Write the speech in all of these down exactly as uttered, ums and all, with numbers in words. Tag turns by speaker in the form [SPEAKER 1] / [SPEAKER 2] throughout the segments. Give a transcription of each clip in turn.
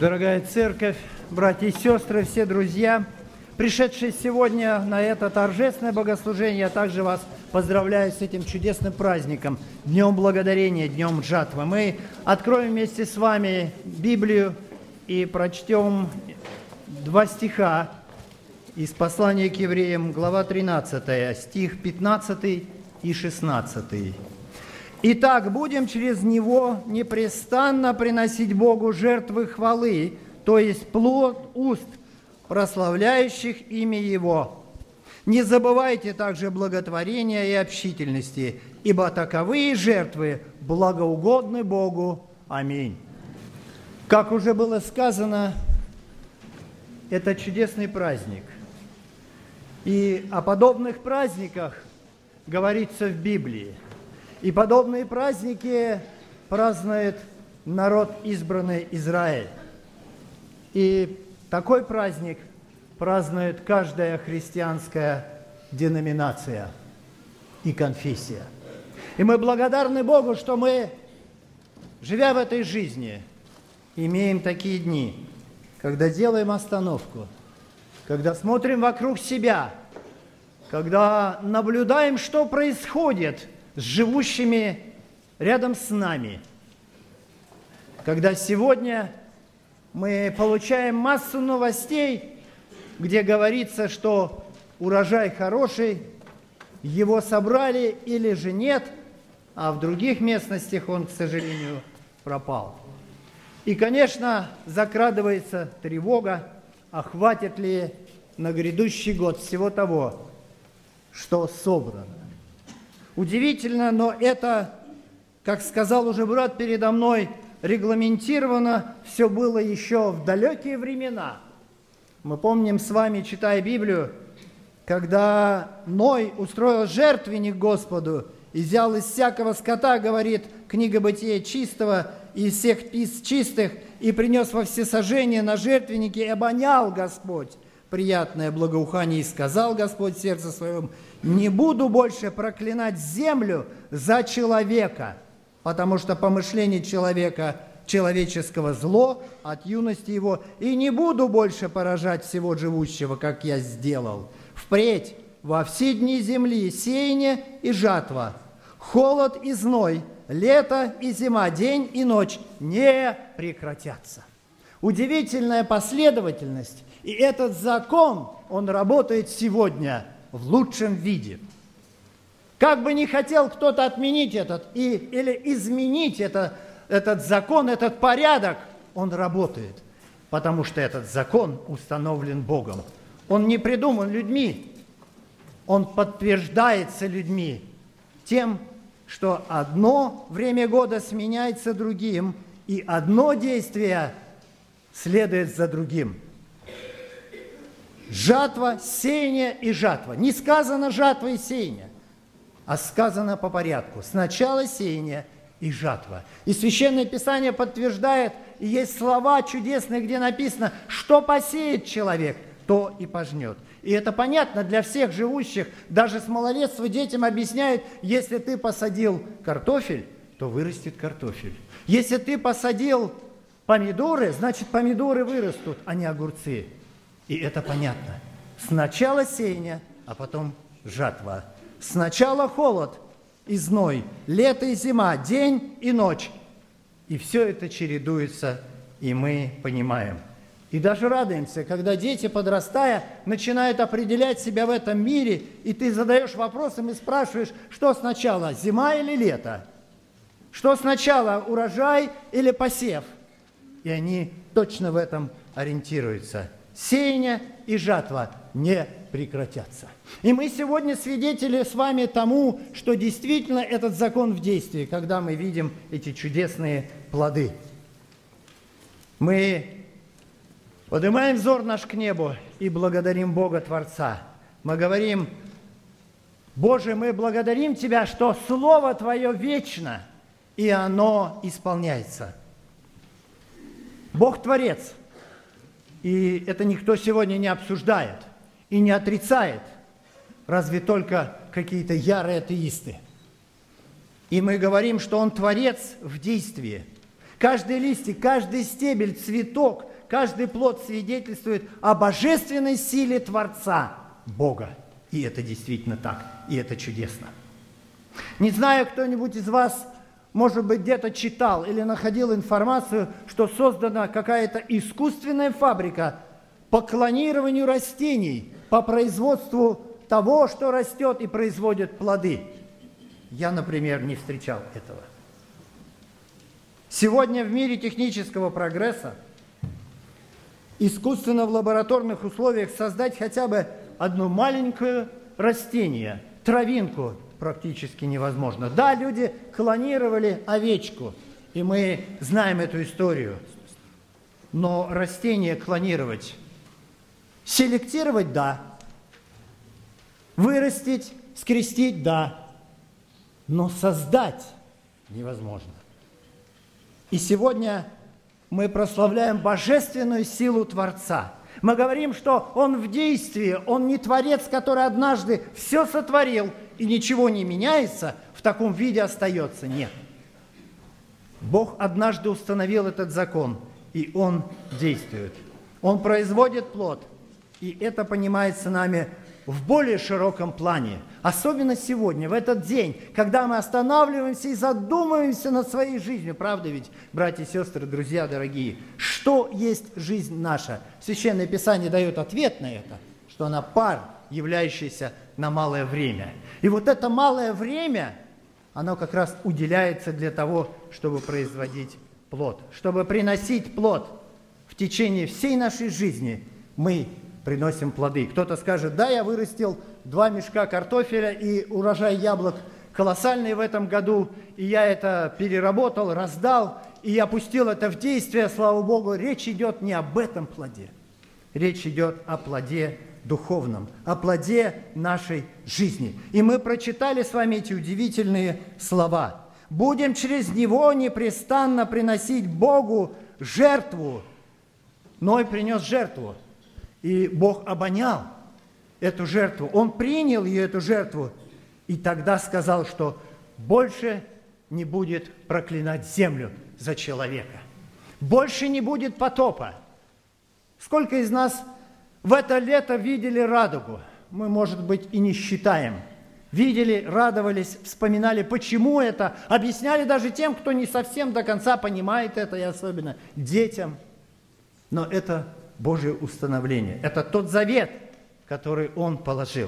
[SPEAKER 1] Дорогая церковь, братья и сестры, все друзья, пришедшие сегодня на это торжественное богослужение, я также вас поздравляю с этим чудесным праздником, Днем Благодарения, Днем Жатвы. Мы откроем вместе с вами Библию и прочтем два стиха из послания к евреям, глава тринадцатая, стих пятнадцатый и шестнадцатый. «Итак, будем через Него непрестанно приносить Богу жертвы хвалы, то есть плод уст, прославляющих имя Его. Не забывайте также благотворения и общительности, ибо таковые жертвы благоугодны Богу. Аминь». Как уже было сказано, это чудесный праздник. И о подобных праздниках говорится в Библии. И подобные праздники празднует народ, избранный Израиль. И такой праздник празднует каждая христианская деноминация и конфессия. И мы благодарны Богу, что мы, живя в этой жизни, имеем такие дни, когда делаем остановку, когда смотрим вокруг себя, когда наблюдаем, что происходит с живущими рядом с нами, когда сегодня мы получаем массу новостей, где говорится, что урожай хороший, его собрали или же нет, а в других местностях он, к сожалению, пропал. И, конечно, закрадывается тревога, а хватит ли на грядущий год всего того, что собрано. Удивительно, но это, как сказал уже брат передо мной, регламентировано все было еще в далекие времена. Мы помним с вами, читая Библию, когда Ной устроил жертвенник Господу и взял из всякого скота, говорит книга Бытия, чистого, и из всех птиц чистых, и принес во всесожжение на жертвеннике, и обонял Господь приятное благоухание, и сказал Господь в сердце своем: не буду больше проклинать землю за человека, потому что помышление человека, человеческого зло от юности его, и не буду больше поражать всего живущего, как я сделал. Впредь во все дни земли сеяние и жатва, холод и зной, лето и зима, день и ночь не прекратятся. Удивительная последовательность, и этот закон, он работает сегодня в лучшем виде. Как бы ни хотел кто-то отменить этот и, или изменить это, этот закон, этот порядок, он работает, потому что этот закон установлен Богом. Он не придуман людьми, он подтверждается людьми тем, что одно время года сменяется другим, и одно действие следует за другим. Жатва, сеяние и жатва. Не сказано жатва и сеяние, а сказано по порядку. Сначала сеяние и жатва. И Священное Писание подтверждает, и есть слова чудесные, где написано, что посеет человек, то и пожнет. И это понятно для всех живущих. Даже с малолетства детям объясняют, если ты посадил картофель, то вырастет картофель. Если ты посадил помидоры, значит помидоры вырастут, а не огурцы. И это понятно. Сначала сеяние, а потом жатва. Сначала холод и зной, лето и зима, день и ночь. И все это чередуется, и мы понимаем. И даже радуемся, когда дети, подрастая, начинают определять себя в этом мире, и ты задаешь вопросом и спрашиваешь, что сначала, зима или лето? Что сначала, урожай или посев? И они точно в этом ориентируются. Сеяние и жатва не прекратятся. И мы сегодня свидетели с вами тому, что действительно этот закон в действии, когда мы видим эти чудесные плоды. Мы поднимаем взор наш к небу и благодарим Бога Творца. Мы говорим: Боже, мы благодарим Тебя, что Слово Твое вечно, и оно исполняется. Бог Творец. И это никто сегодня не обсуждает и не отрицает, разве только какие-то ярые атеисты. И мы говорим, что Он Творец в действии. Каждый листик, каждый стебель, цветок, каждый плод свидетельствует о божественной силе Творца, Бога. И это действительно так, и это чудесно. Не знаю, кто-нибудь из вас, может быть, где-то читал или находил информацию, что создана какая-то искусственная фабрика по клонированию растений, по производству того, что растет и производит плоды. Я, например, не встречал этого. Сегодня в мире технического прогресса искусственно в лабораторных условиях создать хотя бы одно маленькое растение, травинку, практически невозможно. Да, люди клонировали овечку, и мы знаем эту историю. Но растение клонировать, селектировать – да. Вырастить, скрестить – да. Но создать невозможно. И сегодня мы прославляем божественную силу Творца. Мы говорим, что Он в действии, Он не Творец, который однажды все сотворил, и ничего не меняется, в таком виде остается. Нет. Бог однажды установил этот закон, и Он действует. Он производит плод, и это понимается нами в более широком плане. Особенно сегодня, в этот день, когда мы останавливаемся и задумываемся над своей жизнью. Правда ведь, братья и сестры, друзья дорогие, что есть жизнь наша? Священное Писание дает ответ на это, что она пар, являющийся на малое время. И вот это малое время, оно как раз уделяется для того, чтобы производить плод. Чтобы приносить плод в течение всей нашей жизни, мы приносим плоды. Кто-то скажет: да, я вырастил два мешка картофеля, и урожай яблок колоссальный в этом году, и я это переработал, раздал, и я пустил это в действие, слава Богу. Речь идет не об этом плоде. Речь идет о плоде духовном, о плоде нашей жизни. И мы прочитали с вами эти удивительные слова. «Будем через него непрестанно приносить Богу жертву». Ной принес жертву. И Бог обонял эту жертву. Он принял ее, эту жертву. И тогда сказал, что больше не будет проклинать землю за человека. Больше не будет потопа. Сколько из нас в это лето видели радугу? Мы, может быть, и не считаем. Видели, радовались, вспоминали, почему это. Объясняли даже тем, кто не совсем до конца понимает это, и особенно детям. Но это Божие установление. Это тот завет, который Он положил.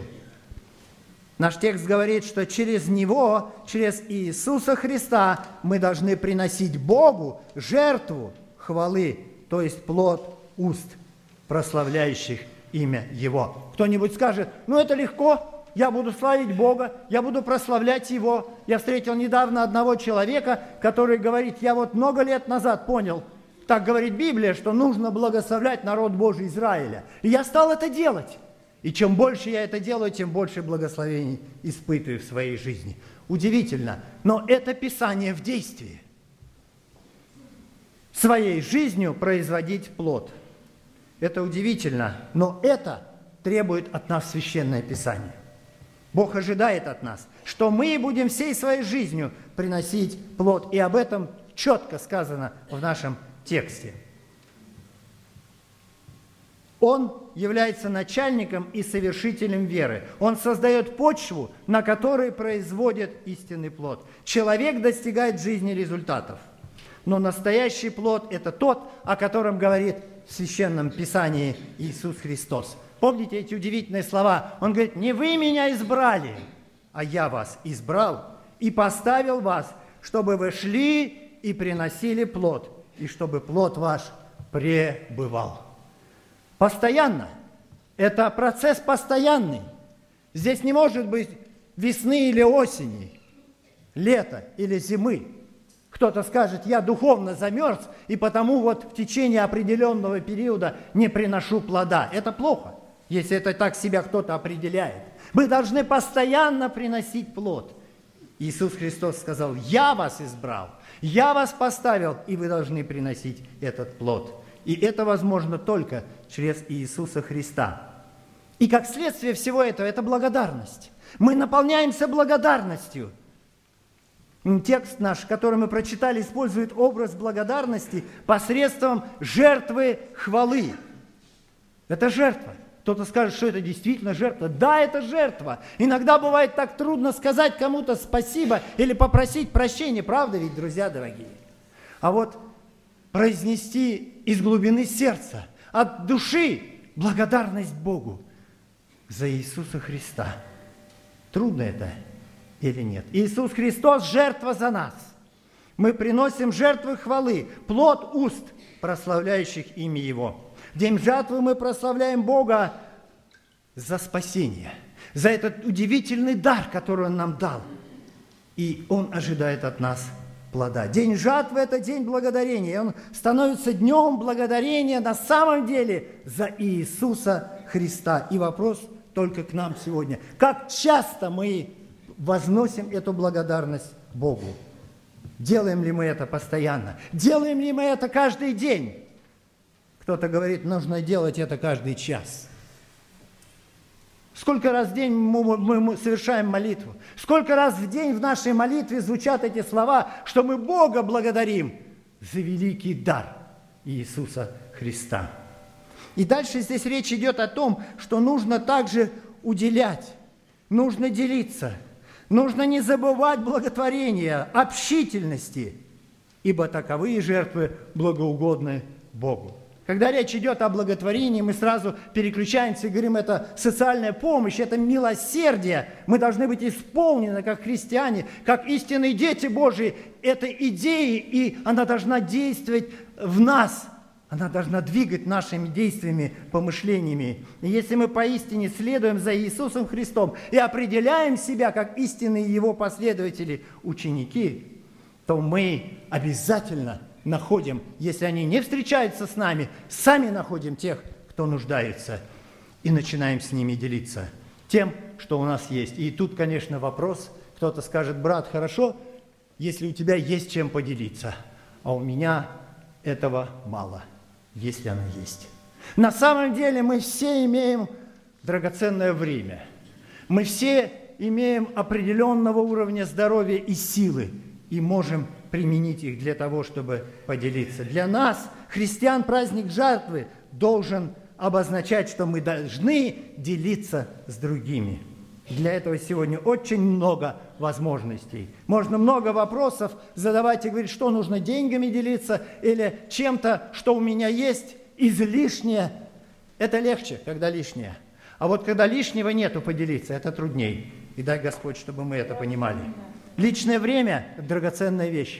[SPEAKER 1] Наш текст говорит, что через Него, через Иисуса Христа мы должны приносить Богу жертву хвалы, то есть плод уст, прославляющих имя Его. Кто-нибудь скажет: ну это легко, я буду славить Бога, я буду прославлять Его. Я встретил недавно одного человека, который говорит: я вот много лет назад понял, так говорит Библия, что нужно благословлять народ Божий Израиля. И я стал это делать. И чем больше я это делаю, тем больше благословений испытываю в своей жизни. Удивительно, но это Писание в действии. Своей жизнью производить плод. Это удивительно, но это требует от нас Священное Писание. Бог ожидает от нас, что мы будем всей своей жизнью приносить плод. И об этом четко сказано в нашем тексте. Он является начальником и совершителем веры. Он создает почву, на которой производит истинный плод. Человек достигает в жизни результатов. Но настоящий плод – это тот, о котором говорит в Священном Писании Иисус Христос. Помните эти удивительные слова? Он говорит: не вы меня избрали, а я вас избрал и поставил вас, чтобы вы шли и приносили плод, и чтобы плод ваш пребывал. Постоянно. Это процесс постоянный. Здесь не может быть весны или осени, лета или зимы. Кто-то скажет: я духовно замерз, и потому вот в течение определенного периода не приношу плода. Это плохо, если это так себя кто-то определяет. Мы должны постоянно приносить плод. Иисус Христос сказал: я вас избрал, я вас поставил, и вы должны приносить этот плод. И это возможно только через Иисуса Христа. И как следствие всего этого – это благодарность. Мы наполняемся благодарностью. Текст наш, который мы прочитали, использует образ благодарности посредством жертвы хвалы. Это жертва. Кто-то скажет, что это действительно жертва. Да, это жертва. Иногда бывает так трудно сказать кому-то спасибо или попросить прощения. Правда ведь, друзья дорогие? А вот произнести из глубины сердца, от души благодарность Богу за Иисуса Христа. Трудно это или нет? Иисус Христос – жертва за нас. Мы приносим жертвы хвалы, плод уст, прославляющих имя Его. В день жатвы мы прославляем Бога за спасение, за этот удивительный дар, который Он нам дал. И Он ожидает от нас плода. День жатвы – это день благодарения. Он становится днем благодарения на самом деле за Иисуса Христа. И вопрос только к нам сегодня. Как часто мы возносим эту благодарность Богу? Делаем ли мы это постоянно? Делаем ли мы это каждый день? Кто-то говорит, нужно делать это каждый час. Сколько раз в день мы, мы, мы совершаем молитву? Сколько раз в день в нашей молитве звучат эти слова, что мы Бога благодарим за великий дар Иисуса Христа? И дальше здесь речь идет о том, что нужно также уделять, нужно делиться, нужно не забывать благотворения, общительности, ибо таковые жертвы благоугодны Богу. Когда речь идет о благотворении, мы сразу переключаемся и говорим, это социальная помощь, это милосердие. Мы должны быть исполнены, как христиане, как истинные дети Божьи, этой идеей, и она должна действовать в нас. Она должна двигать нашими действиями, помышлениями. И если мы поистине следуем за Иисусом Христом и определяем себя как истинные Его последователи, ученики, то мы обязательно находим, если они не встречаются с нами, сами находим тех, кто нуждается, и начинаем с ними делиться тем, что у нас есть. И тут, конечно, вопрос, кто-то скажет, брат, хорошо, если у тебя есть чем поделиться, а у меня этого мало, если оно есть. На самом деле мы все имеем драгоценное время. Мы все имеем определенного уровня здоровья и силы, и можем применить их для того, чтобы поделиться. Для нас, христиан, праздник жатвы должен обозначать, что мы должны делиться с другими. Для этого сегодня очень много возможностей. Можно много вопросов задавать и говорить, что нужно деньгами делиться или чем-то, что у меня есть, излишнее. Это легче, когда лишнее. А вот когда лишнего нету, поделиться, это трудней. И дай Господь, чтобы мы это понимали. Личное время – драгоценная вещь.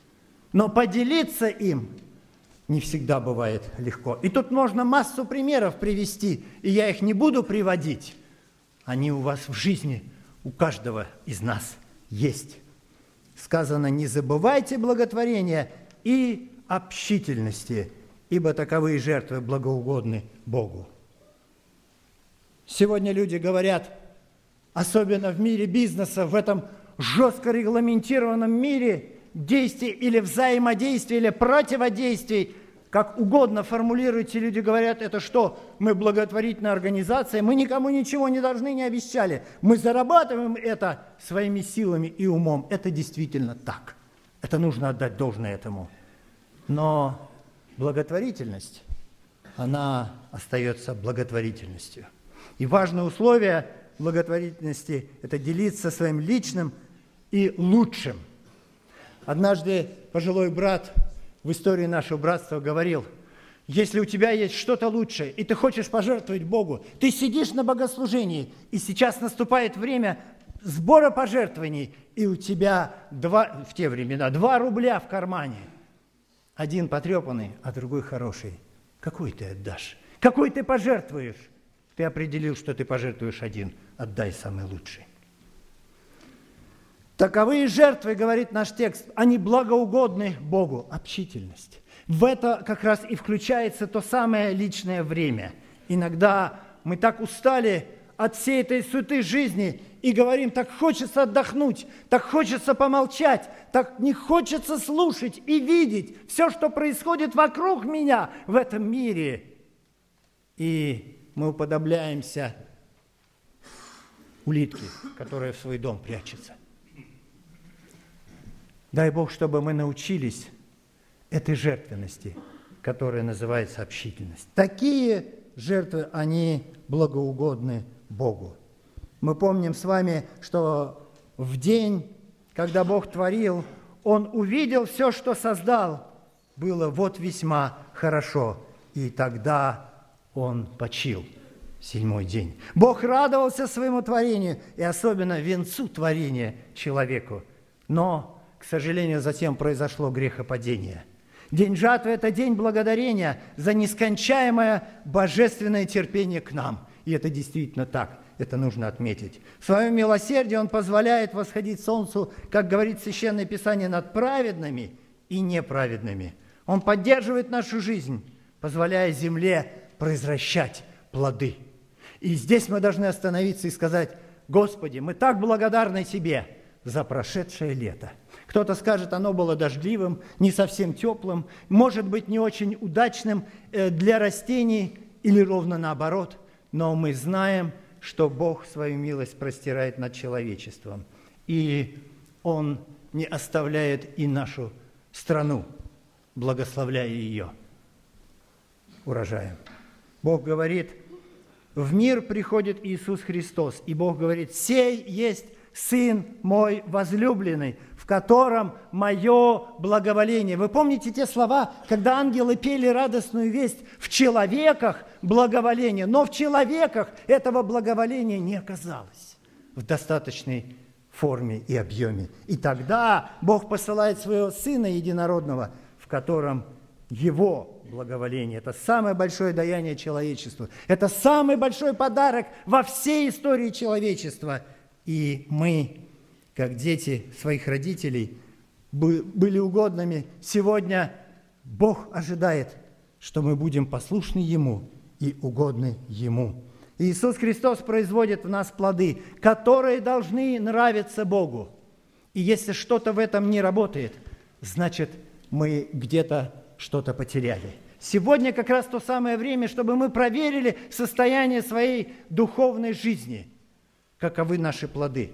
[SPEAKER 1] Но поделиться им не всегда бывает легко. И тут можно массу примеров привести, и я их не буду приводить. Они у вас в жизни, у каждого из нас есть. Сказано, не забывайте благотворения и общительности, ибо таковые жертвы благоугодны Богу. Сегодня люди говорят, особенно в мире бизнеса, в этом жестко регламентированном мире действий или взаимодействий, или противодействий, как угодно формулируйте, люди говорят, это что, мы благотворительная организация, мы никому ничего не должны, не обещали. Мы зарабатываем это своими силами и умом. Это действительно так. Это нужно отдать должное этому. Но благотворительность, она остается благотворительностью. И важное условие благотворительности – это делиться своим личным и лучшим. Однажды пожилой брат в истории нашего братства говорил, если у тебя есть что-то лучшее, и ты хочешь пожертвовать Богу, ты сидишь на богослужении, и сейчас наступает время сбора пожертвований, и у тебя два, в те времена два рубля в кармане. Один потрепанный, а другой хороший. Какой ты отдашь? Какой ты пожертвуешь? Ты определил, что ты пожертвуешь один. Отдай самый лучший. Таковые жертвы, говорит наш текст, они благоугодны Богу. Общительность. В это как раз и включается то самое личное время. Иногда мы так устали от всей этой суеты жизни и говорим, так хочется отдохнуть, так хочется помолчать, так не хочется слушать и видеть все, что происходит вокруг меня в этом мире. И мы уподобляемся улитке, которая в свой дом прячется. Дай Бог, чтобы мы научились этой жертвенности, которая называется общительность. Такие жертвы, они благоугодны Богу. Мы помним с вами, что в день, когда Бог творил, Он увидел все, что создал, было вот весьма хорошо, и тогда Он почил. Седьмой день. Бог радовался своему творению, и особенно венцу творения человеку. Но, к сожалению, затем произошло грехопадение. День жатвы – это день благодарения за нескончаемое божественное терпение к нам. И это действительно так, это нужно отметить. В своем милосердии Он позволяет восходить солнцу, как говорит Священное Писание, над праведными и неправедными. Он поддерживает нашу жизнь, позволяя земле произвращать плоды. И здесь мы должны остановиться и сказать: Господи, мы так благодарны Тебе за прошедшее лето. Кто-то скажет, оно было дождливым, не совсем теплым, может быть, не очень удачным для растений или ровно наоборот. Но мы знаем, что Бог свою милость простирает над человечеством. И Он не оставляет и нашу страну, благословляя ее урожаем. Бог говорит: в мир приходит Иисус Христос, и Бог говорит: «Сей есть Сын мой возлюбленный, в котором мое благоволение». Вы помните те слова, когда ангелы пели радостную весть? В человеках благоволение, но в человеках этого благоволения не оказалось в достаточной форме и объеме. И тогда Бог посылает своего Сына Единородного, в котором Его благоволение. Это самое большое даяние человечеству. Это самый большой подарок во всей истории человечества. И мы, как дети своих родителей, были угодными. Сегодня Бог ожидает, что мы будем послушны Ему и угодны Ему. Иисус Христос производит в нас плоды, которые должны нравиться Богу. И если что-то в этом не работает, значит, мы где-то что-то потеряли. Сегодня как раз то самое время, чтобы мы проверили состояние своей духовной жизни. Каковы наши плоды?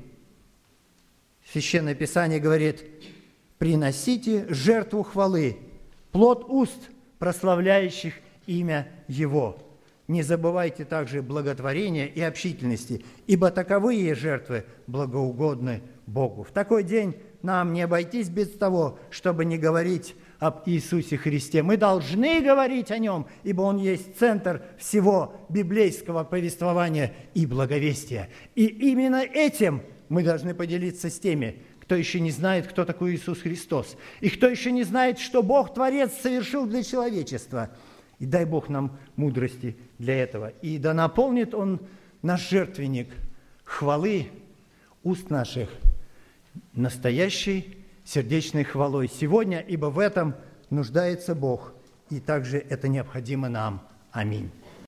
[SPEAKER 1] Священное Писание говорит: приносите жертву хвалы, плод уст, прославляющих имя Его. Не забывайте также благотворения и общительности, ибо таковые жертвы благоугодны Богу. В такой день нам не обойтись без того, чтобы не говорить об Иисусе Христе. Мы должны говорить о Нем, ибо Он есть центр всего библейского повествования и благовестия. И именно этим мы должны поделиться с теми, кто еще не знает, кто такой Иисус Христос, и кто еще не знает, что Бог, Творец, совершил для человечества. И дай Бог нам мудрости для этого. И да наполнит Он наш жертвенник хвалы уст наших настоящей сердечной хвалой сегодня, ибо в этом нуждается Бог, и также это необходимо нам. Аминь.